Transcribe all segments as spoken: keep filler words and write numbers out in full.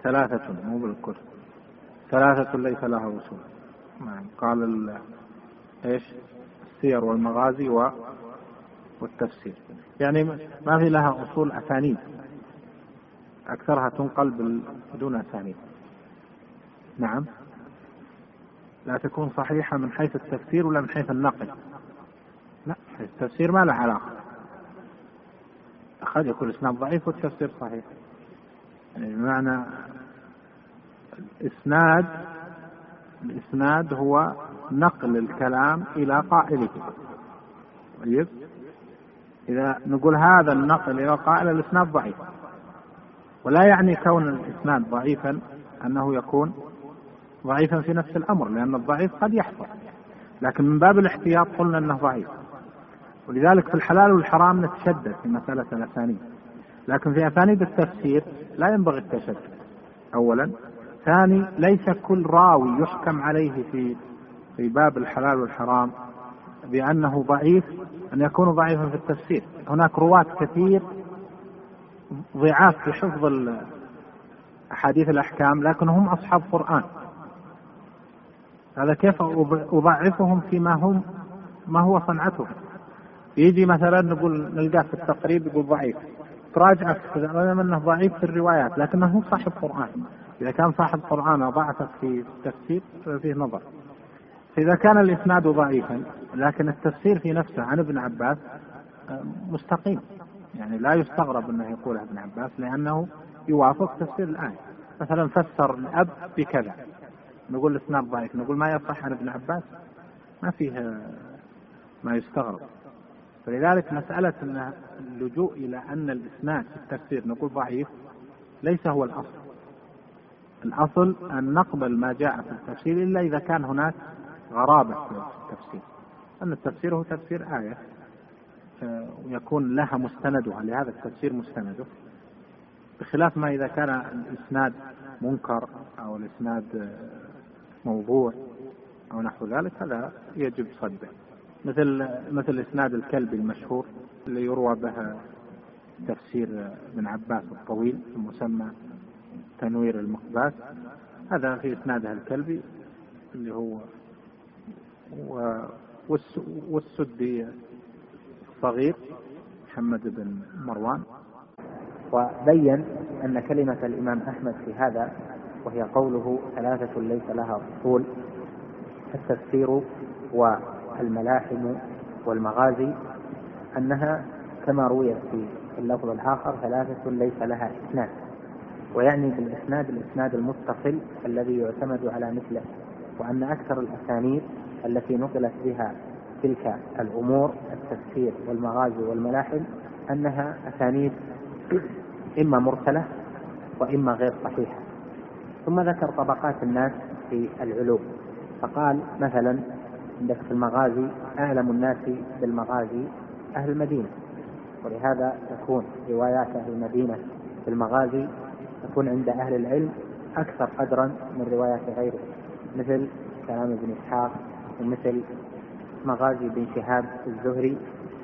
ثلاثة مو بالكل، ثلاثة ليس لها أصول. نعم. قال ال... إيش السير والمغازي و... والتفسير، يعني ما في لها أصول أسانيد، أكثرها تنقل بال... بدون أسانيد. نعم، لا تكون صحيحة من حيث التفسير ولا من حيث النقل. لا، التفسير ما له علاقة، قد يكون الإسناد ضعيف والتفسير صحيح. يعني بمعنى الإسناد الإسناد هو نقل الكلام إلى قائله. طيب، إذا نقول هذا النقل إلى قائل الإسناد ضعيف، ولا يعني كون الإسناد ضعيفا أنه يكون ضعيفا في نفس الأمر، لأن الضعيف قد يحصل، لكن من باب الاحتياط قلنا أنه ضعيف. ولذلك في الحلال والحرام نتشدد في مسألة الأسانيد، لكن في أسانيد التفسير لا ينبغي التشدد أولا. ثاني، ليس كل راوي يحكم عليه في في باب الحلال والحرام بأنه ضعيف أن يكون ضعيفا في التفسير. هناك رواة كثير ضعاف في حفظ أحاديث الأحكام لكنهم أصحاب قرآن، هذا كيف أضعفهم فيما هم ما هو صنعتهم؟ يجي مثلا نقول نلقاه في التقريب يقول ضعيف، تراجع رغم أنه ضعيف في الروايات لكنه صاحب قرآن. إذا كان صاحب قرآن ضعفت في التفسير فيه نظر. فإذا كان الإسناد ضعيفا لكن التفسير في نفسه عن ابن عباس مستقيم، يعني لا يستغرب أنه يقولها ابن عباس لأنه يوافق تفسير الآية. مثلا فسر الأب بكذا، نقول الإسناد ضعيف، نقول ما يصح عن ابن عباس، ما فيها ما يستغرب. فلذلك مسألة أن اللجوء إلى أن الإسناد في التفسير نقول ضعيف ليس هو الأصل. الأصل أن نقبل ما جاء في التفسير إلا إذا كان هناك غرابة في التفسير، أن التفسير هو تفسير آية ويكون لها مستندها، لهذا التفسير مستنده، بخلاف ما إذا كان الإسناد منكر أو الإسناد موضوع أو نحو ذلك، هذا يجب صده، مثل مثل إسناد الكلب المشهور اللي يروى به تفسير ابن عباس الطويل المسمى تنوير المقباس، هذا في إسنادها الكلبي اللي هو والسدي الصغير محمد بن مروان. وبين أن كلمة الإمام أحمد في هذا وهي قوله ثلاثة ليس لها أصول، التفسير والملاحم والمغازي، أنها كما رويت في اللفظ الآخر ثلاثة ليس لها إسناد، ويعني بالإسناد الإسناد المتصل الذي يعتمد على مثله، وأن أكثر الأسانيد التي نقلت بها تلك الأمور التفسير والمغازي والملاحم أنها أسانيد إما مرسلة وإما غير صحيحة. ثم ذكر طبقات الناس في العلوم، فقال مثلا عندك في المغازي أعلم الناس بالمغازي أهل المدينة، ولهذا تكون روايات أهل المدينة في المغازي تكون عند أهل العلم أكثر قدرا من روايات غيره، مثل كلام ابن إسحاق ومثل مغازي بن شهاب الزهري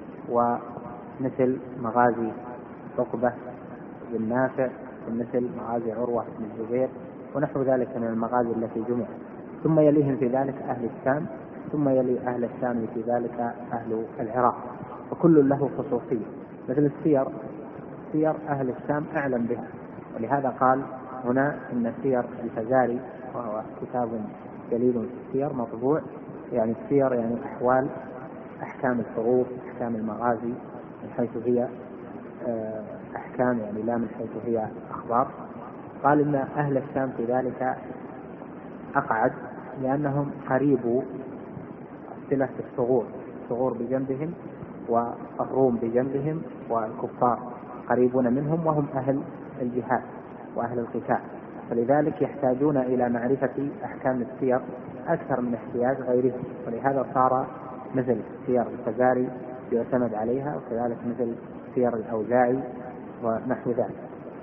ومثل مغازي عقبة بن نافع ومثل مغازي عروة بن الزبير ونحو ذلك من المغازي التي جمعت. ثم يليهم في ذلك أهل الشام، ثم يلي أهل الشام في ذلك أهل العراق، وكل له خصوصية. مثل السير، سير أهل الشام أعلم بها، ولهذا قال هنا إن سير الفزاري وهو كتاب جليل في السير مطبوع، يعني السير يعني أحوال أحكام الحروف أحكام المغازي من حيث هي أحكام، يعني لا من حيث هي أخبار. قال إن أهل الشام في ذلك أقعد لأنهم قريبوا صلة الثغور، الثغور بجنبهم والروم بجنبهم والكفار قريبون منهم وهم أهل الجهاد وأهل القتال، فلذلك يحتاجون إلى معرفة أحكام السير أكثر من احتياج غيرهم، ولهذا صار مثل سير الفزاري يعتمد عليها، وكذلك مثل سير الأوزاعي ونحو ذلك.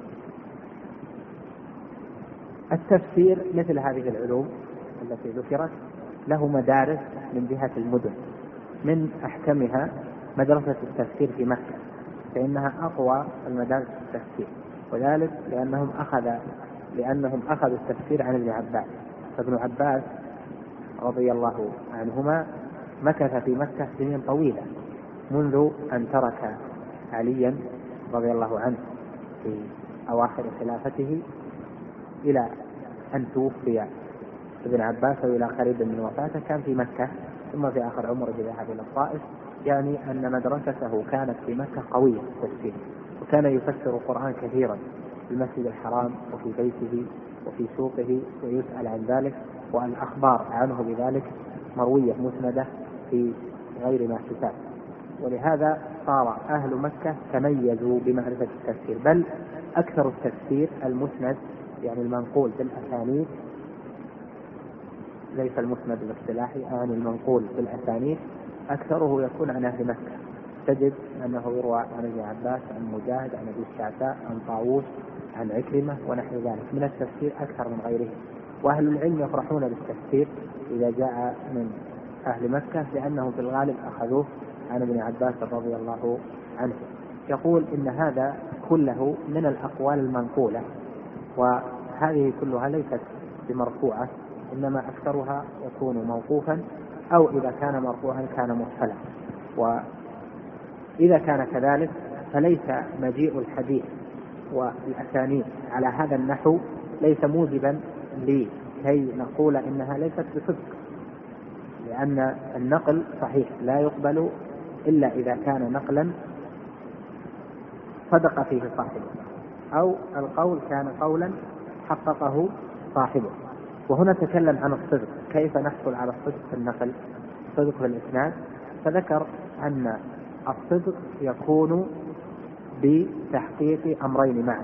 التفسير مثل هذه العلوم التي ذكرت له مدارس من جهة المدن، من أحكمها مدرسة التفسير في مكة، فإنها أقوى المدارس التفسير، وذلك لأنهم أخذ لأنهم أخذوا التفسير عن ابن عباس. فابن عباس رضي الله عنهما مكث في مكة سنين طويلة منذ أن ترك عليا رضي الله عنه في أواخر خلافته إلى أن توفي ابن عباس إلى قريب من وفاته، كان في مكة، ثم في آخر عمره ذهب إلى الطائف. يعني أن مدرسته كانت في مكة قوية في التفسير، وكان يفسر القرآن كثيرا في المسجد الحرام وفي بيته وفي سوقه، ويسأل عن ذلك، والأخبار عنه بذلك مروية مسندة في غير ما حساب. ولهذا صار أهل مكة تميزوا بمعرفة التفسير، بل أكثر التفسير المسند، يعني المنقول بالأسانيد، ليس المسند الاصطلاحي، يعني المنقول بالأسانيد أكثره يكون عن أهل مكة. تجد أنه يروى عن ابن عباس، عن مجاهد، عن أبي الشعثاء، عن طاووس، عن عكرمة ونحو ذلك من التفسير أكثر من غيره. وأهل العلم يفرحون بالتفسير إذا جاء من أهل مكة، لأنهم في الغالب أخذوه عن ابن عباس رضي الله عنه. يقول إن هذا كله من الأقوال المنقولة، وهذه كلها ليست بمرفوعة، إنما أكثرها يكون موقوفا، أو إذا كان مرفوعا كان مرسلا. وإذا كان كذلك فليس مجيء الحديث والأسانيد على هذا النحو ليس موجبا لكي نقول إنها ليست بصدق، لأن النقل صحيح لا يقبل إلا إذا كان نقلا صدق فيه صاحبه، أو القول كان قولا حققه صاحبه. وهنا تكلم عن الصدق، كيف نحصل على الصدق في النقل، الصدق في الإسناد، فذكر أن الصدق يكون بتحقيق أمرين معا: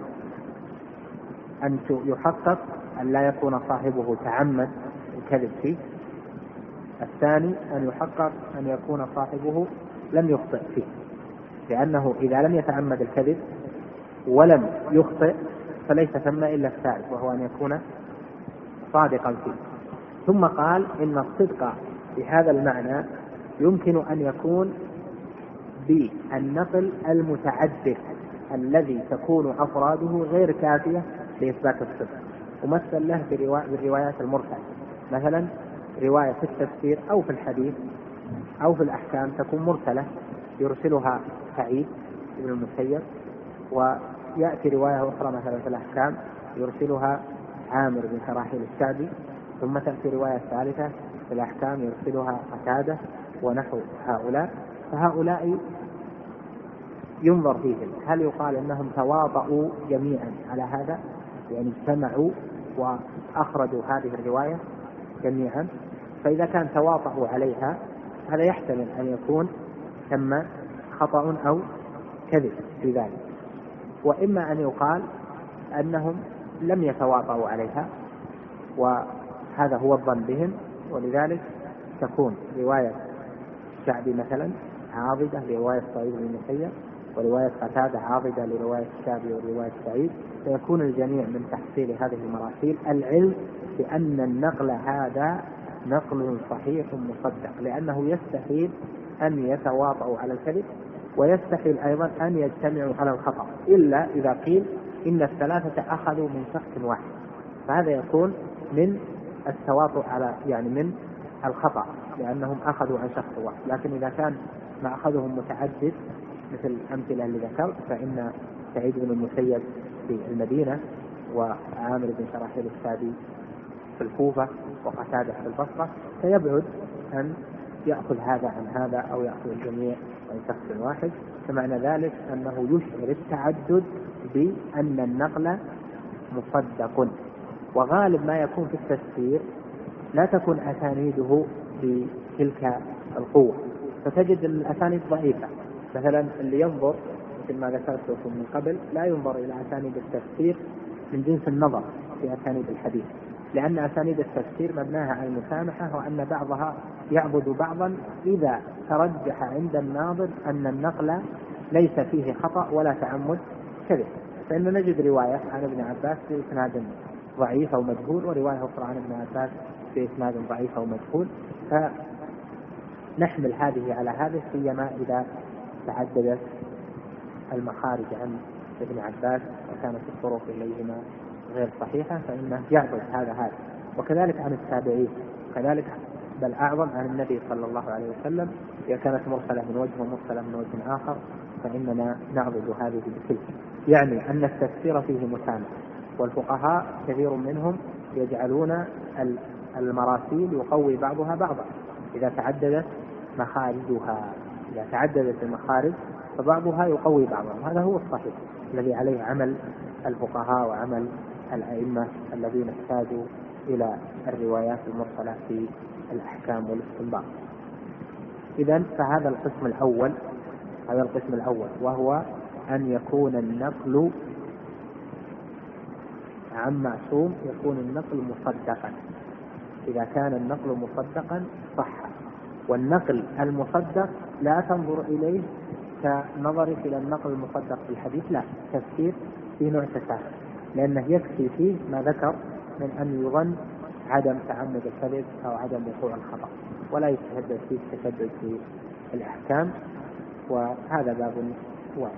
أن يحقق أن لا يكون صاحبه تعمد الكذب فيه، الثاني أن يحقق أن يكون صاحبه لم يخطئ فيه، لأنه إذا لم يتعمد الكذب ولم يخطئ فليس ثم إلا الثالث، وهو أن يكون صادقا فيه. ثم قال إن الصدق بهذا المعنى يمكن أن يكون بالنقل المتعدد الذي تكون أفراده غير كافية لإثبات الصدق، ومثل له بالروايات المرسلة، مثلا رواية في التفسير أو في الحديث أو في الأحكام تكون مرسلة يرسلها سعيد بن المسيب، ويأتي رواية أخرى مثلا في الأحكام يرسلها عامر بن شراحيل الشعبي، ثم تأتي رواية ثالثة في الأحكام يرسلها قتادة ونحو هؤلاء. فهؤلاء ينظر فيهم هل يقال أنهم تواطؤوا جميعا على هذا، يعني اجتمعوا وأخرجوا هذه الرواية جميعا، فإذا كان تواطؤوا عليها هذا يحتمل أن يكون ثم خطأ أو كذب في ذلك. وإما أن يقال أنهم لم يتواطؤوا عليها وهذا هو الظن بهم، ولذلك تكون رواية الشعبي مثلا عاضدة لرواية سعيد بن المسيب، ورواية قتادة عاضدة لرواية الشعبي ورواية سعيد، فيكون الجميع من تحصيل هذه المراسيل العلم بأن النقل هذا نقل صحيح مصدق، لأنه يستحيل أن يتواطؤوا على الكذب، ويستحيل أيضا أن يجتمعوا على الخطأ، إلا إذا قيل إن الثلاثة أخذوا من شخص واحد، فهذا يكون من التواطؤ على يعني من الخطأ، لأنهم أخذوا عن شخص واحد. لكن إذا كان ما أخذهم متعدد مثل الأمثلة اللي ذكرت، فإن سعيد بن المسيب في المدينة، وعامر بن شراحيل الشعبي في الكوفة، وقتادة في البصرة، فيبعد أن يأخذ هذا عن هذا أو يأخذ الجميع عن شخص واحد. فمعنى ذلك أنه يشعر التعدد بأن النقل مصدق. وغالب ما يكون في التفسير لا تكون أسانيده بتلك القوة، فتجد الأسانيد ضعيفة. مثلا اللي ينظر مثل ما ذكرت لكم من قبل لا ينظر إلى أسانيد التفسير من جنس النظر في أسانيد الحديث، لأن أسانيد التفسير مبناها على المسامحة، وأن بعضها يعبد بعضا إذا ترجح عند الناظر أن النقل ليس فيه خطأ ولا تعمد كذب. فإن نجد رواية عن ابن عباس في إسناد ضعيف أو مجهول، ورواية أخرى عن ابن عباس في إسناد ضعيف أو مجهول، فنحمل هذه على هذه، سيما إذا تعددت المخارج عن ابن عباس وكانت الطرق إليهما غير صحيحة فإنه يعبد هذا هذا. وكذلك عن التابعين، كذلك بل أعظم عن النبي صلى الله عليه وسلم، إذا كانت مرسلة من وجه ومرسلة من وجه آخر فإننا نعبد هذه بتلك. يعني أن التفسير فيه مسامح، والفقهاء كثير منهم يجعلون المراسيل يقوي بعضها بعضا إذا تعددت مخارجها، إذا تعددت المخارج فبعضها يقوي بعضها. وهذا هو الصحيح الذي عليه عمل الفقهاء وعمل الأئمة الذين احتاجوا إلى الروايات المرسلة في الأحكام والاستنباط. إذن فهذا القسم الأول، هذا القسم الأول وهو أن يكون النقل عن معصوم، يكون النقل مصدقا. إذا كان النقل مصدقا صح. والنقل المصدق لا تنظر إليه كنظرك إلى النقل المصدق في الحديث، لا، تفسير في نوع تساهل، لأنه يكفي فيه ما ذكر من أن يظن عدم تعمد الكذب أو عدم وقوع الخطأ، ولا يتشدد فيه التشدد في الأحكام، وهذا باب واحد.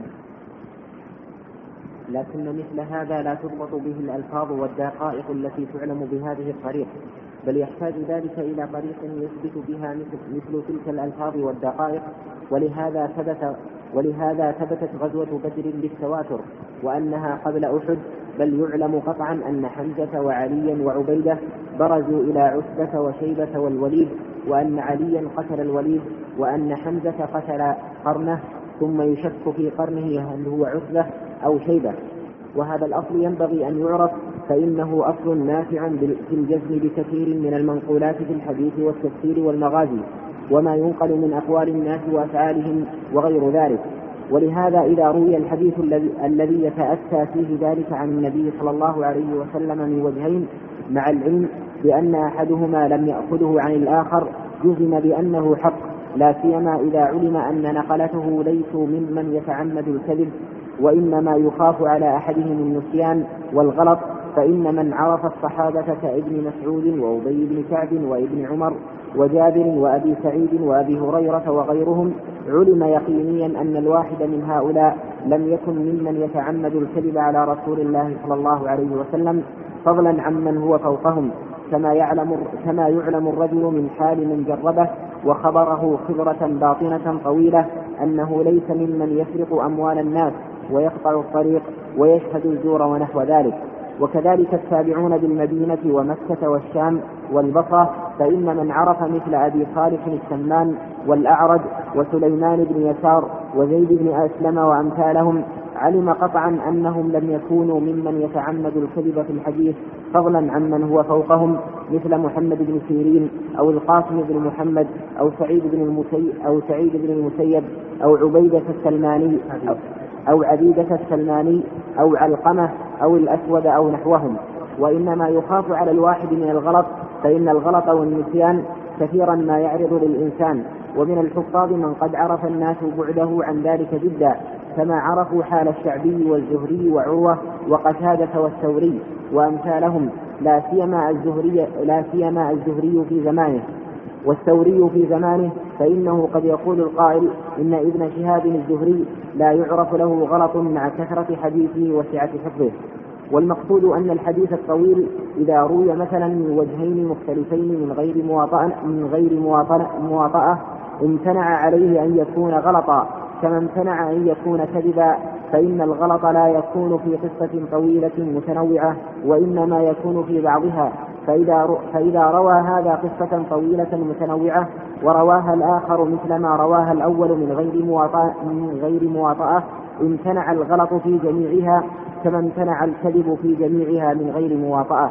لكن مثل هذا لا تضبط به الألفاظ والدقائق التي تعلم بهذه الطريقة، بل يحتاج ذلك إلى طريق يثبت بها مثل, مثل تلك الألفاظ والدقائق. ولهذا ثبت ولهذا ثبتت غزوة بدر بالتواتر وأنها قبل أحد، بل يعلم قطعا أن حمزة وعليا وعبيدة برزوا إلى عتبة وشيبة والوليد، وأن عليا قتل الوليد، وأن حمزة قتل قرنه، ثم يشك في قرنه هل هو عتبة أو شيبة. وهذا الأصل ينبغي أن يعرف، فإنه أصل نافع في الجزم بكثير من المنقولات في الحديث والتفسير والمغازي وما ينقل من أقوال الناس وأفعالهم وغير ذلك. ولهذا إذا روي الحديث الذي يتأتى فيه ذلك عن النبي صلى الله عليه وسلم من وجهين مع العلم بأن أحدهما لم يأخذه عن الآخر، جزم بأنه حق، لا سيما إذا علم أن نقلته ليسوا ممن يتعمد الكذب، وإنما يخاف على أحدهم النسيان والغلط. فإن من عرف الصحابة كابن مسعود وأبي بن كعب وابن عمر وجابر وأبي سعيد وأبي هريرة وغيرهم، علم يقينيا أن الواحد من هؤلاء لم يكن ممن يتعمد الكذب على رسول الله صلى الله عليه وسلم، فضلا عمن هو فوقهم، كما يعلم, كما يعلم الرجل من حال من جربه وخبره خبرة باطنة طويلة أنه ليس ممن يسرق أموال الناس ويقطع الطريق ويشهد الزور ونحو ذلك. وكذلك التابعون بالمدينة ومكة والشام والبصرة، فإن من عرف مثل أبي صالح السمان والأعرج وسليمان بن يسار وزيد بن أسلم وأمثالهم علم قطعا أنهم لم يكونوا ممن يتعمد الكذب في الحديث، فضلا عمن هو فوقهم مثل محمد بن سيرين أو القاسم بن محمد أو سعيد بن المسيب أو سعيد بن المسيب أو عبيدة السلماني أو, أو عبيدة السلماني أو علقمة أو الأسود أو نحوهم. وإنما يخاف على الواحد من الغلط، فإن الغلط والنسيان كثيرا ما يعرض للإنسان. ومن الحفاظ من قد عرف الناس بعده عن ذلك جدا، كما عرفوا حال الشعبي والزهري وعروة وقتادة والثوري وأمثالهم، لا سيما الزهري لا سيما الزهري في زمانه والثوري في زمانه، فإنه قد يقول القائل إن ابن شهاب الزهري لا يعرف له غلط مع كثرة حديثه وسعة حفظه. والمقصود أن الحديث الطويل إذا روي مثلا من وجهين مختلفين من غير مواطأة, من غير مواطأة, مواطأة امتنع عليه أن يكون غلطا، كما امتنع أن يكون كذبا، فإن الغلط لا يكون في قصة طويلة متنوعة، وإنما يكون في بعضها. فإذا, فإذا روى هذا قصة طويلة متنوعة ورواها الآخر مثل ما رواها الأول من غير مواطأة, من غير مواطأة امتنع الغلط في جميعها، كما امتنع الكذب في جميعها من غير مواطأة.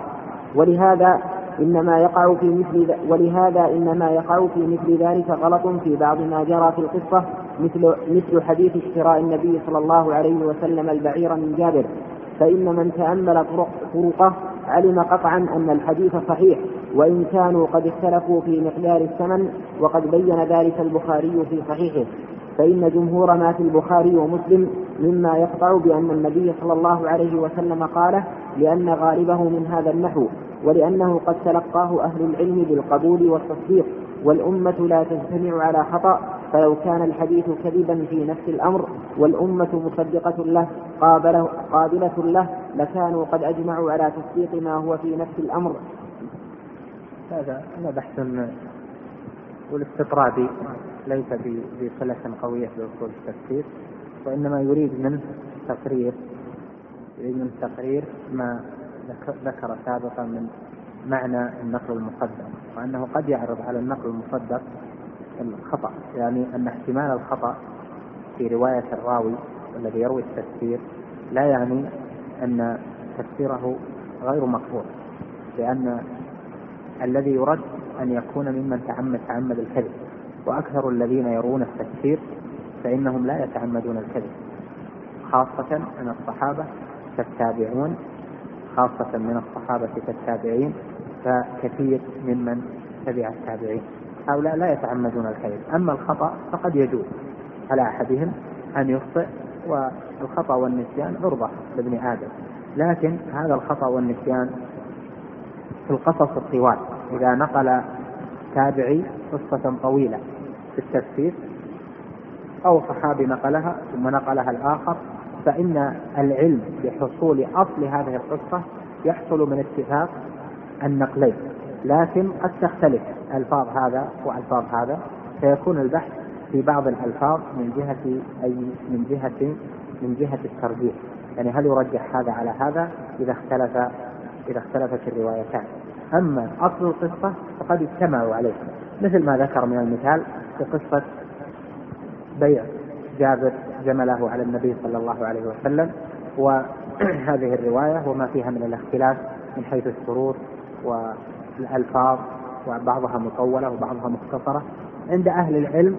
ولهذا إنما يقع في مثل ولهذا إنما يقع في مثل ذلك غلط في بعض ما جرى في القصة، مثل مثل حديث اشتراء النبي صلى الله عليه وسلم البعير من جابر، فإن من تأمل طرقه علم قطعا أن الحديث صحيح، وإن كانوا قد اختلفوا في مقدار الثمن، وقد بين ذلك البخاري في صحيحه. فإن جمهور ما في البخاري ومسلم مما يقطع بأن النبي صلى الله عليه وسلم قاله، لأن غالبه من هذا النحو، ولأنه قد تلقاه أهل العلم بالقبول والتصديق، والأمة لا تجتمع على خطأ، فلو كان الحديث كذبا في نفس الأمر والأمة مصدقة له قابلة, قابلة له لكانوا قد أجمعوا على تصديق ما هو في نفس الأمر. هذا هذا بحث والاستطرادي ليس بصلة قوية بأصول التفسير، وإنما يريد منه تقرير يريد منه تقرير ما ذكر سابقا من معنى النقل المصدق، وأنه قد يعرض على النقل المصدق الخطأ، يعني أن احتمال الخطأ في رواية الراوي الذي يروي التفسير لا يعني أن تفسيره غير مقبول، لأن الذي يرد أن يكون ممن تعمد تعمد الكذب، وأكثر الذين يرون التفسير فإنهم لا يتعمدون الكذب، خاصة من الصحابة كالتابعون خاصة من الصحابة كالتابعين، فكثير ممن تبع التابعين هؤلاء لا يتعمدون الكذب. أما الخطأ فقد يجوز على أحدهم أن يخطئ، والخطأ والنسيان عرضة لابن آدم، لكن هذا الخطأ والنسيان في القصص الطوال، إذا نقل تابعي قصة طويلة في التفسير أو صحابي نقلها ثم نقلها الآخر، فإن العلم بحصول أصل هذه القصة يحصل من اتفاق النقلين، لكن قد تختلف ألفاظ هذا وألفاظ هذا، فيكون البحث في بعض الألفاظ من جهة أي من جهة من جهة الترجيح، يعني هل يرجح هذا على هذا إذا اختلف إذا اختلفت الروايتان. أما أصل القصة فقد اجتمعوا عليه، مثل ما ذكر من المثال في قصة بيع جابر جمله على النبي صلى الله عليه وسلم، وهذه الرواية وما فيها من الاختلاف من حيث الشروط والألفاظ، وبعضها مطولة وبعضها مختصرة. عند أهل العلم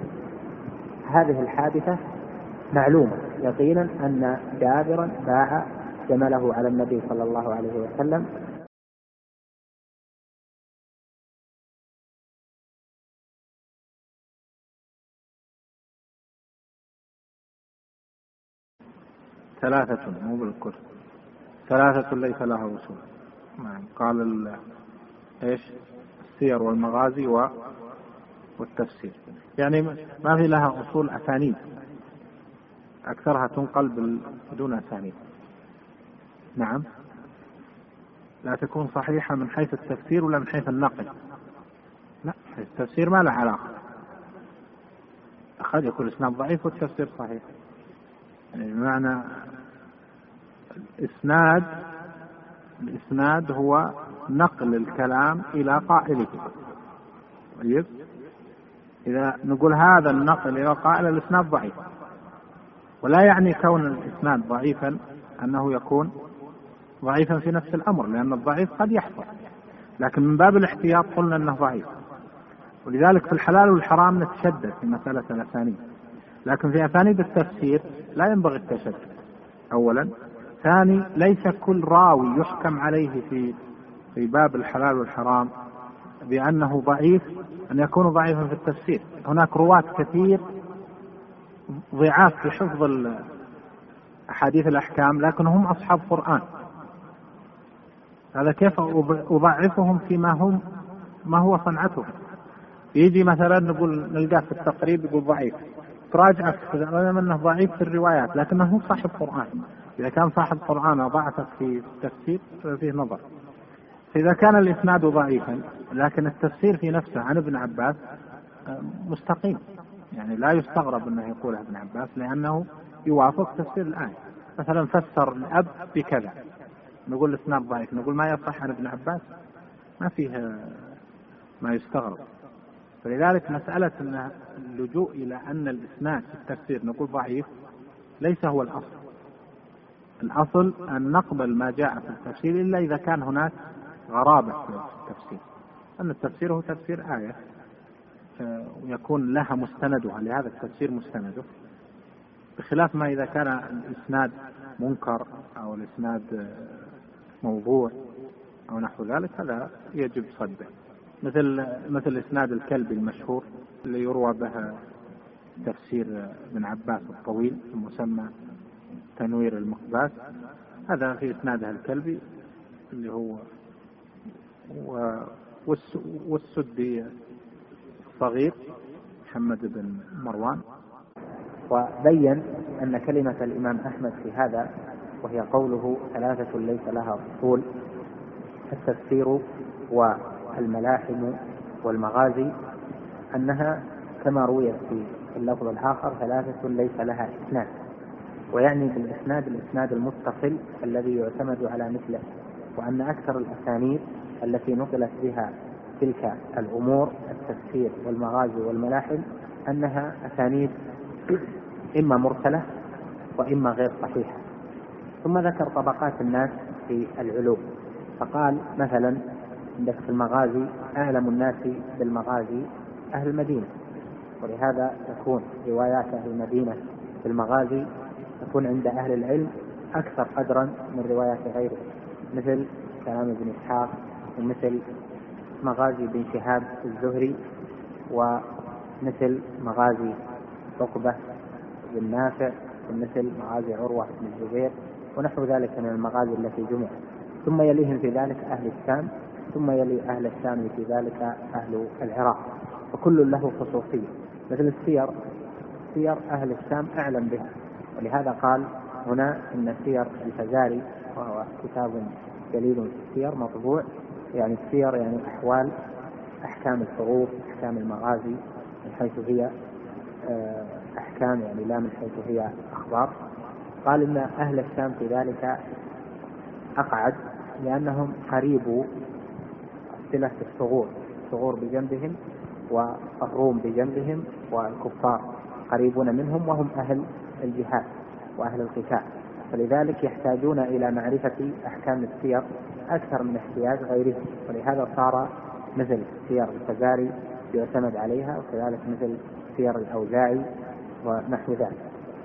هذه الحادثة معلومة يقينا أن جابرا باع جمله على النبي صلى الله عليه وسلم. ثلاثة مو بالكل، ثلاثة ليس لها وصول. نعم، قال ال... ايش السير والمغازي و... والتفسير، يعني ما في لها أصول أسانيد، أكثرها تنقل بال... بدون أسانيد. نعم، لا تكون صحيحة من حيث التفسير ولا من حيث النقل. لا، التفسير ما له علاقة، قد يكون الإسناد ضعيف والتفسير صحيح، يعني بمعنى الإسناد الإسناد هو نقل الكلام إلى قائله. طيب، إذا نقول هذا النقل إلى قائل الإسناد ضعيف، ولا يعني كون الإسناد ضعيفا أنه يكون ضعيفا في نفس الأمر، لأن الضعيف قد يحصل، لكن من باب الاحتياط قلنا أنه ضعيف. ولذلك في الحلال والحرام نتشدد في مسألة الأسانيد، لكن في أسانيد التفسير لا ينبغي التشدد أولا. ثاني، ليس كل راوي يحكم عليه في في باب الحلال والحرام بأنه ضعيف أن يكون ضعيفا في التفسير. هناك رواة كثير ضعاف في حفظ أحاديث الأحكام، لكن هم أصحاب قرآن، هذا كيف أضعفهم فيما هم ما هو صنعتهم؟ يجي مثلا نقول نلقاه في التقريب يقول ضعيف، تراجع رغم أنه ضعيف في الروايات لكنه صاحب قرآن. إذا كان صاحب قرآن ضعفت في التفسير فيه نظر. فإذا كان الإسناد ضعيفا لكن التفسير في نفسه عن ابن عباس مستقيم، يعني لا يستغرب أنه يقوله ابن عباس لأنه يوافق تفسير الآية. مثلا فسر الأب بكذا، نقول الإسناد ضعيف، نقول ما يصح عن ابن عباس، ما فيه ما يستغرب. فلذلك مسألة أن اللجوء إلى أن الإسناد في التفسير نقول ضعيف ليس هو الأصل. الأصل أن نقبل ما جاء في التفسير إلا إذا كان هناك غرابة في التفسير، أن التفسير هو تفسير آية ويكون لها مستندها، لهذا التفسير مستنده، بخلاف ما إذا كان الإسناد منكر أو الإسناد موضوع أو نحو ذلك، هذا يجب صده، مثل مثل إسناد الكلبي المشهور اللي يروى به تفسير ابن عباس الطويل المسمى تنوير المقباس، هذا في إسنادها الكلبي اللي هو والسدي الصغير محمد بن مروان. وبين أن كلمة الإمام أحمد في هذا وهي قوله ثلاثة ليس لها أصول: التفسير والملاحم والمغازي، أنها كما روي في اللفظ الآخر ثلاثة ليس لها إسناد، ويعني بالإسناد الإسناد المتصل الذي يعتمد على مثله، وأن أكثر الأسانيد التي نقلت بها تلك الأمور التفسير والمغازي والملاحم أنها أسانيد إما مرسلة وإما غير صحيحة. ثم ذكر طبقات الناس في العلوم، فقال مثلا عندك في المغازي أعلم الناس بالمغازي أهل المدينة، ولهذا تكون روايات أهل المدينة في المغازي تكون عند أهل العلم أكثر قدرا من روايات غيره، مثل كلام ابن إسحاق، ومثل مغازي بن شهاب الزهري، ومثل مغازي عقبة بن نافع، ومثل مغازي عروة بن الزبير، ونحو ذلك من المغازي التي جمعت. ثم يليهم في ذلك أهل الشام، ثم يلي أهل الشام في ذلك أهل العراق، فكل له خصوصية. مثل السير، سير أهل الشام أعلم بها، ولهذا قال هنا إن سير الفزاري، وهو كتاب جليل في السير مطبوع، يعني السير يعني أحوال أحكام الحروب، أحكام المغازي من حيث هي أحكام، يعني لا من حيث هي أخبار. قال إن أهل الشام في ذلك أقعد، لأنهم قريبوا صلة الثغور، الثغور بجنبهم والروم بجنبهم والكفار قريبون منهم، وهم أهل الجهاد وأهل القتال، فلذلك يحتاجون إلى معرفة أحكام السير أكثر من احتياج غيرهم، ولهذا صار مثل سير الفزاري يعتمد عليها، وكذلك مثل سير الأوزاعي ونحو ذلك.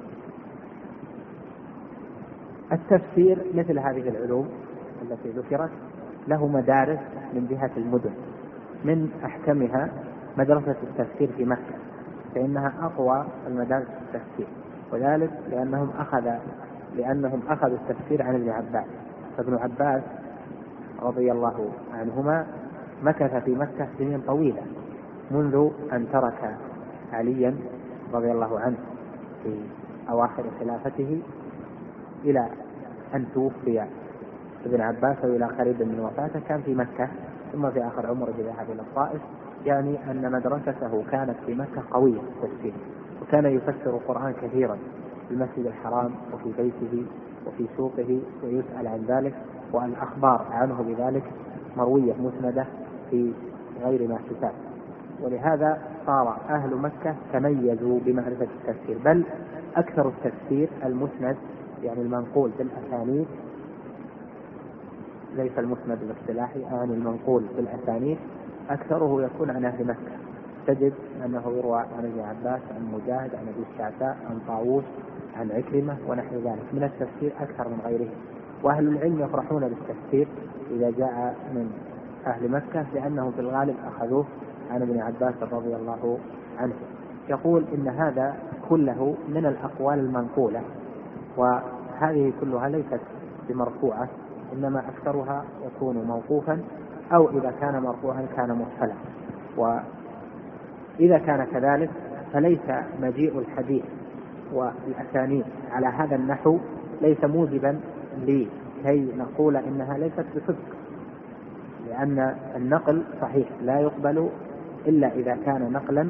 التفسير مثل هذه العلوم التي ذكرت له مدارس من جهة المدن، من أحكمها مدرسة التفسير في مكة، فإنها أقوى المدارس التفسير، وذلك لأنهم أخذ لأنهم أخذوا التفسير عن ابن عباس. فابن عباس رضي الله عنهما مكث في مكة سنين طويلة، منذ أن ترك عليا رضي الله عنه في أواخر خلافته إلى أن توفي ابن عباس وإلى قريب من وفاته، كان في مكة، ثم في آخر عمره ذهب إلى الطائف، يعني أن مدرسته كانت في مكة قوية في التفسير، وكان يفسر القرآن كثيرا في المسجد الحرام وفي بيته وفي سوقه، ويسأل عن ذلك، والأخبار عنه بذلك مروية مسندة في غير ما كتاب. ولهذا صار أهل مكة تميزوا بمعرفة التفسير، بل أكثر التفسير المسند، يعني المنقول بالأسانيد، ليس المسند الاصطلاحي، يعني المنقول بالأسانيد أكثره يكون عن أهل مكة. تجد أنه يروى عن ابن عباس، عن مجاهد، عن أبي الشعثاء، عن طاووس، عن عكرمة ونحو ذلك من التفسير أكثر من غيره. وأهل العلم يفرحون بالتفسير إذا جاء من أهل مكة، لأنهم في الغالب أخذوه عن ابن عباس رضي الله عنه. يقول إن هذا كله من الأقوال المنقولة، وهذه كلها ليست بمرفوعة، إنما أكثرها يكون موقوفا، أو إذا كان مرفوعا كان مرسلا. وإذا كان كذلك فليس مجيء الحديث والأسانيد على هذا النحو ليس موجبا لكي نقول إنها ليست بصدق، لأن النقل صحيح لا يقبل إلا إذا كان نقلا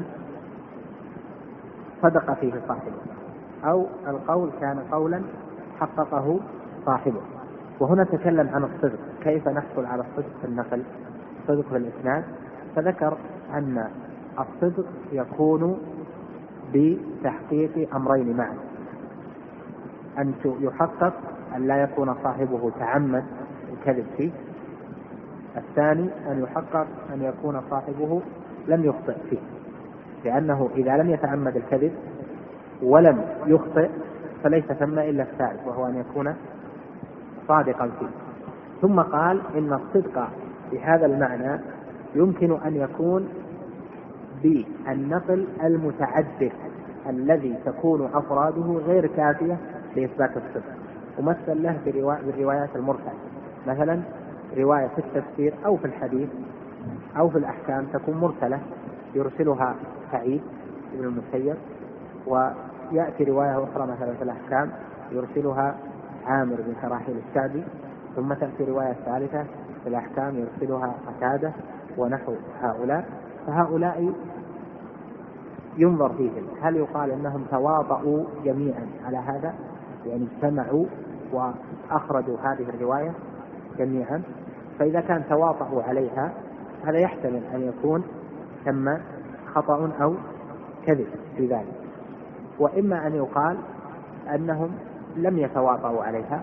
صدق فيه صاحبه، أو القول كان قولا حققه صاحبه. وهنا تكلم عن الصدق، كيف نحصل على الصدق في النقل، الصدق في الإسناد، فذكر أن الصدق يكون بتحقيق أمرين معا: أن يحقق أن لا يكون صاحبه تعمد الكذب فيه، الثاني أن يحقق أن يكون صاحبه لم يخطئ فيه، لأنه إذا لم يتعمد الكذب ولم يخطئ فليس ثم إلا الثالث، وهو أن يكون صادقا فيه. ثم قال إن الصدق بهذا المعنى يمكن أن يكون بالنقل المتعدد الذي تكون أفراده غير كافية لإثبات الصدق، ومثل له بالروايات المرسلة، مثلا رواية في التفسير أو في الحديث أو في الأحكام تكون مرسلة يرسلها سعيد بن المسيب، ويأتي رواية أخرى مثلا في الأحكام يرسلها عامر بن شراحيل الشعبي، ثم تأتي رواية ثالثة في الأحكام يرسلها قتادة ونحو هؤلاء، فهؤلاء ينظر فيهم هل يقال أنهم تواطؤوا جميعا على هذا، يعني اجتمعوا وأخرجوا هذه الرواية جميعا، فإذا كان تواطؤوا عليها هذا يحتمل أن يكون ثم خطأ أو كذب في ذلك، وإما أن يقال أنهم لم يتواطؤوا عليها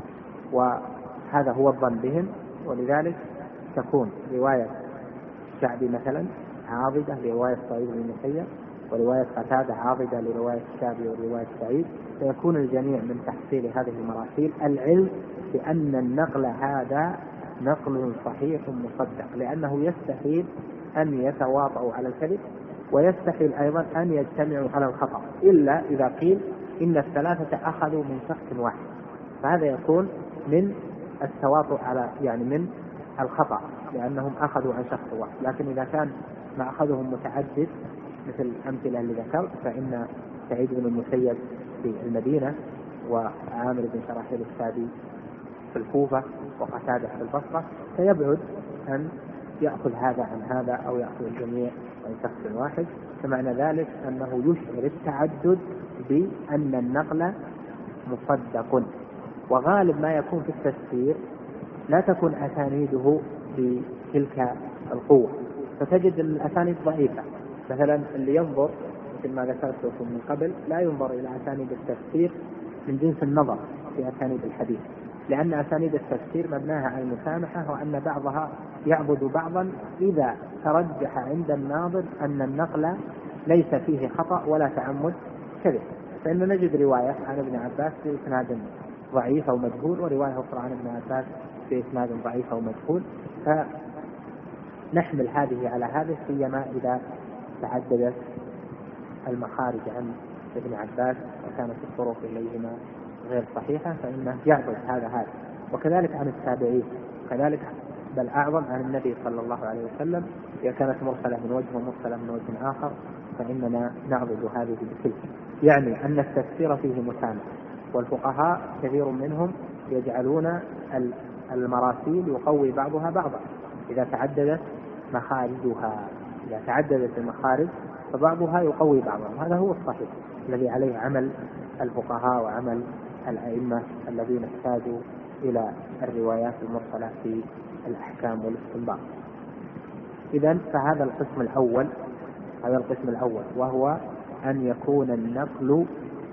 وهذا هو الظن بهم، ولذلك تكون رواية الشعبي مثلا عاضدة لرواية سعيد بن المسيب، ورواية قتادة عاضدة لرواية الشعبي ورواية سعيد، فيكون الجميع من تحصيل هذه المراسيل العلم بأن النقل هذا نقل صحيح مصدق، لأنه يستحيل أن يتواطؤوا على الكذب، ويستحيل أيضا أن يجتمعوا على الخطأ إلا إذا قيل إن الثلاثة أخذوا من شخص واحد، فهذا يكون من التواطؤ على يعني من الخطأ لأنهم أخذوا عن شخص واحد. لكن إذا كان ما أخذهم متعدد مثل الأمثلة اللي ذكرت، فإن سعيد بن المسيب في المدينة وعامر بن شراحيل الشعبي في الكوفة وقتادة في البصرة، فيبعد أن يأخذ هذا عن هذا أو يأخذ الجميع عن شخص واحد، فمعنى ذلك أنه يشعر التعدد بأن النقل مصدق. وغالب ما يكون في التفسير لا تكون أسانيده بتلك القوة، فتجد الأسانيد ضعيفة، مثلا اللي ينظر مثل ما ذكرت لكم من قبل لا ينظر إلى أسانيد التفسير من جنس النظر في أسانيد الحديث، لأن أسانيد التفسير مبناها على المسامحة، وأن بعضها يعبد بعضا إذا ترجح عند الناظر أن النقل ليس فيه خطأ ولا تعمد كذب، فإن نجد رواية عن ابن عباس في إسناد ضعيف أو مجهول، ورواية أخرى عن ابن عباس في إسناد ضعيف أو مجهول، فنحمل هذه على هذه، سيما إذا تعددت المخارج عن ابن عباس وكانت الطرق إليهما غير صحيحة، فإنه يعبد هذا هذا. وكذلك عن التابعين، كذلك بل أعظم عن النبي صلى الله عليه وسلم، إذا كانت مرسلة من وجه ومرسلة من وجه آخر فإننا نعبد هذه بكل. يعني أن التفسير فيه مسامح، والفقهاء كثير منهم يجعلون المراسيل يقوي بعضها بعضا إذا تعددت مخارجها، إذا تعددت المخارج فبعضها يقوي بعضها، هذا هو الصحيح الذي عليه عمل الفقهاء وعمل الأئمة الذين احتاجوا إلى الروايات المرسلة في الأحكام والاستنباط. إذن فهذا القسم الأول، هذا القسم الأول وهو أن يكون النقل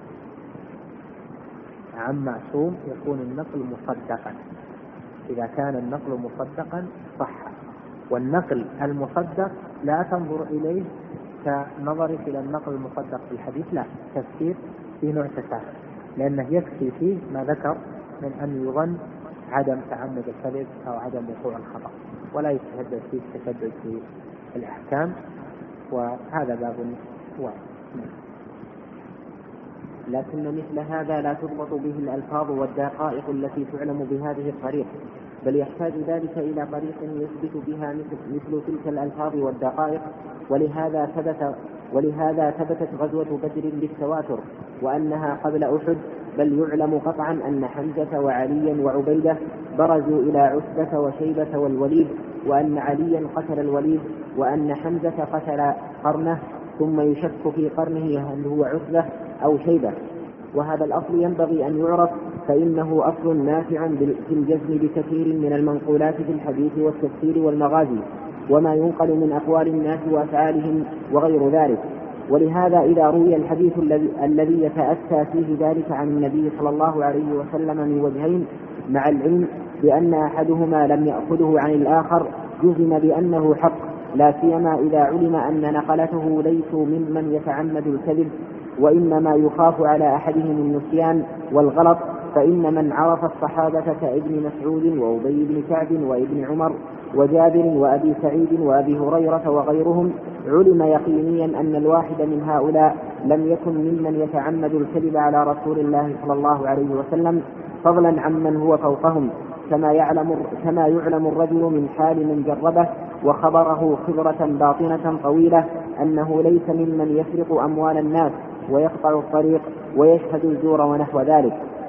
عن معصوم، يكون النقل مصدقا. إذا كان النقل مصدقا صح، والنقل المصدق لا تنظر إليه كنظرك إلى النقل المصدق في الحديث، لا، تفسير في نوع تساهل، لأنه يكفي فيه ما ذكر من أن يظن عدم تعمد الكذب أو عدم وقوع الخطأ، ولا يتشدد فيه التشدد في الأحكام، وهذا باب واحد. لكن مثل هذا لا تضبط به الألفاظ والدقائق التي تعلم بهذه الطريقة، بل يحتاج ذلك إلى طريق يثبت بها مثل, مثل تلك الألفاظ والدقائق. ولهذا ثبت ولهذا ثبتت غزوة بدر بالتواتر وأنها قبل أحد، بل يعلم قطعا أن حمزة وعليا وعبيدة برزوا إلى عتبة وشيبة والوليد، وأن عليا قتل الوليد، وأن حمزة قتل قرنه، ثم يشك في قرنه هل هو عتبة أو شيبة. وهذا الأصل ينبغي أن يعرف، فإنه أصل نافع في الجزم بكثير من المنقولات في الحديث والتفسير والمغازي، وما ينقل من أقوال الناس وأفعالهم وغير ذلك. ولهذا إذا روي الحديث الذي يتأتى فيه ذلك عن النبي صلى الله عليه وسلم من وجهين مع العلم بأن أحدهما لم يأخذه عن الآخر، جزم بأنه حق، لا سيما إذا علم أن نقلته ليسوا ممن يتعمد الكذب، وإنما يخاف على أحدهم النسيان والغلط. فإن من عرف الصحابة كابن مسعود وأبي بن كعب وابن عمر وجابر وأبي سعيد وأبي هريرة وغيرهم، علم يقينيا أن الواحد من هؤلاء لم يكن ممن يتعمد الكذب على رسول الله صلى الله عليه وسلم، فضلا عمن هو فوقهم، كما يعلم, كما يعلم الرجل من حال من جربه وخبره خبرة باطنة طويلة أنه ليس ممن يسرق أموال الناس ويقطع الطريق ويشهد الزور ونحو ذلك.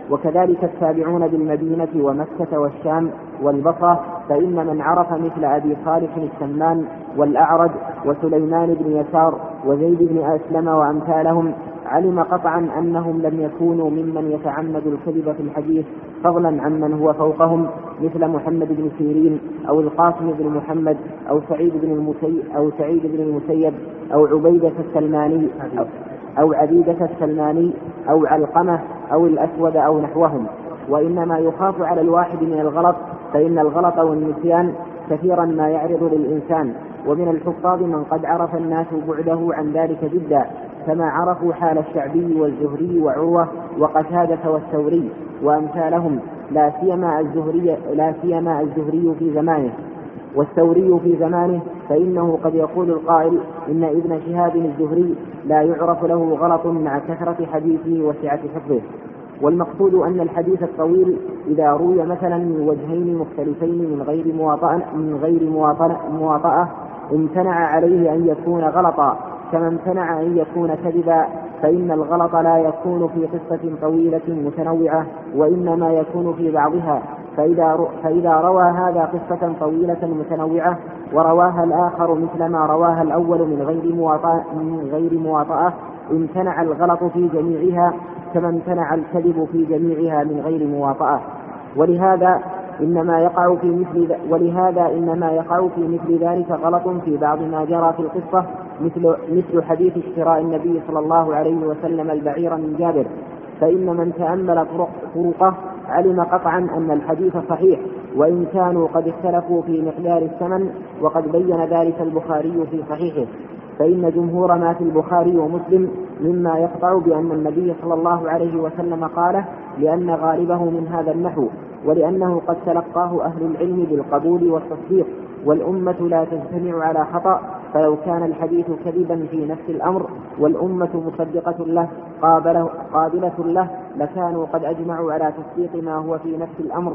وكذلك التابعون بالمدينة ومكة والشام والبصرة، فإن من عرف مثل أبي صالح السمان والأعرج وسليمان بن يسار وزيد بن أسلم وأمثالهم علم قطعا أنهم لم يكونوا ممن يتعمد الكذب في الحديث، فضلا عمن هو فوقهم مثل محمد بن سيرين أو القاسم بن محمد أو سعيد بن المسيب أو سعيد بن المسيب أو عبيدة السلماني أو, أو عبيدة السلماني أو علقمة أو الأسود أو نحوهم. وإنما يخاف على الواحد من الغلط، فإن الغلط والنسيان كثيرا ما يعرض للإنسان، ومن الحفاظ من قد عرف الناس بعده عن ذلك جدا، كما عرفوا حال الشعبي والزهري وعروة وقتادة والثوري وأمثالهم، لا سيما الزهري لا سيما الزهري في زمانه والثوري في زمانه، فإنه قد يقول القائل إن ابن شهاب الزهري لا يعرف له غلط مع كثرة حديثه وسعة حفظه. والمقصود أن الحديث الطويل إذا روي مثلا من وجهين مختلفين من غير مواطأة, من غير مواطأة, مواطأة امتنع عليه أن يكون غلطا، كما امتنع أن يكون كذبا، فإن الغلط لا يكون في قصة طويلة متنوعة، وإنما يكون في بعضها. فإذا, فإذا روى هذا قصة طويلة متنوعة ورواها الآخر مثل ما رواها الأول من غير مواطأة, من غير مواطأة امتنع الغلط في جميعها، كما امتنع الكذب في جميعها من غير مواطأة. ولهذا إنما يقع في مثل ولهذا إنما يقع في مثل ذلك غلط في بعض ما جرى في القصة، مثل مثل حديث اشتراء النبي صلى الله عليه وسلم البعير من جابر، فإن من تأمل طرقه علم قطعا أن الحديث صحيح، وإن كانوا قد اختلفوا في مقدار الثمن، وقد بين ذلك البخاري في صحيحه. فإن جمهور ما في البخاري ومسلم مما يقطع بأن النبي صلى الله عليه وسلم قاله، لأن غالبه من هذا النحو، ولأنه قد تلقاه أهل العلم بالقبول والتصديق، والأمة لا تجتمع على خطأ، فلو كان الحديث كذبا في نفس الأمر والأمة مصدقة له قابلة, قابلة له لكانوا قد أجمعوا على تصديق ما هو في نفس الأمر.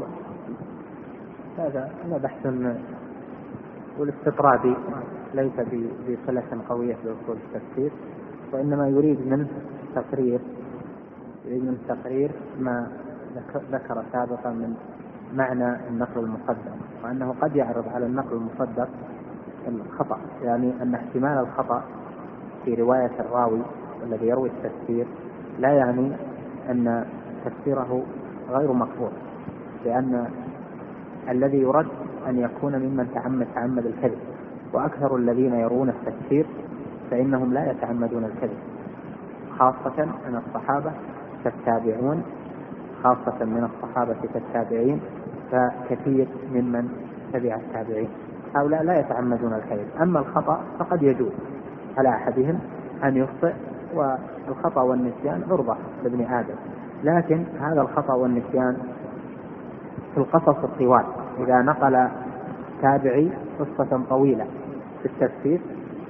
هذا بحث والاستطرادي ليس بصلة قوية بأصول التفسير، وإنما يريد منه تقرير يريد منه تقرير ما ذكر سابقا من معنى النقل المصدق، وأنه قد يعرض على النقل المصدق الخطأ، يعني أن احتمال الخطأ في رواية الراوي الذي يروي التفسير لا يعني أن تفسيره غير مقبول، لأن الذي يرد أن يكون ممن تعمد تعمد الكذب، وأكثر الذين يرون التفسير فإنهم لا يتعمدون الكذب، خاصة من الصحابة كالتابعون خاصة من الصحابة كالتابعين، فكثير ممن تبع التابعين هؤلاء لا يتعمدون الكذب. أما الخطأ فقد يجوز على أحدهم أن يخطئ، والخطأ والنسيان عرضة لابن آدم، لكن هذا الخطأ والنسيان في القصص الطوال، إذا نقل تابعي قصة طويلة في التفسير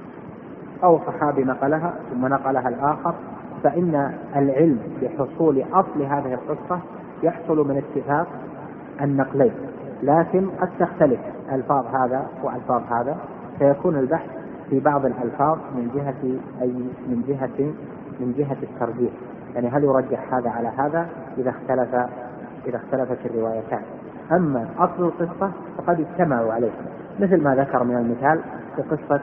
أو صحابي نقلها ثم نقلها الآخر، فإن العلم بحصول أصل هذه القصة يحصل من اتفاق النقلين، لكن قد تختلف ألفاظ هذا وألفاظ هذا، فيكون البحث في بعض الألفاظ من جهة أي من جهة من جهة الترجيح، يعني هل يرجح هذا على هذا إذا اختلف إذا اختلفت الروايتان. أما أصل القصة فقد اجتمعوا عليه، مثل ما ذكر من المثال في قصة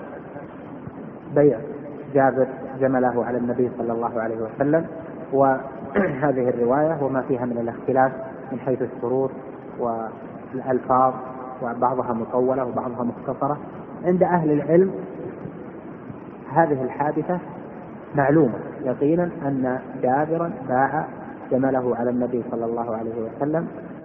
بيع جابر جمله على النبي صلى الله عليه وسلم، وهذه الرواية وما فيها من الاختلاف من حيث الشروط والألفاظ، وبعضها مطولة وبعضها مختصرة. عند أهل العلم هذه الحادثة معلومة يقينا أن جابرا باع جمله على النبي صلى الله عليه وسلم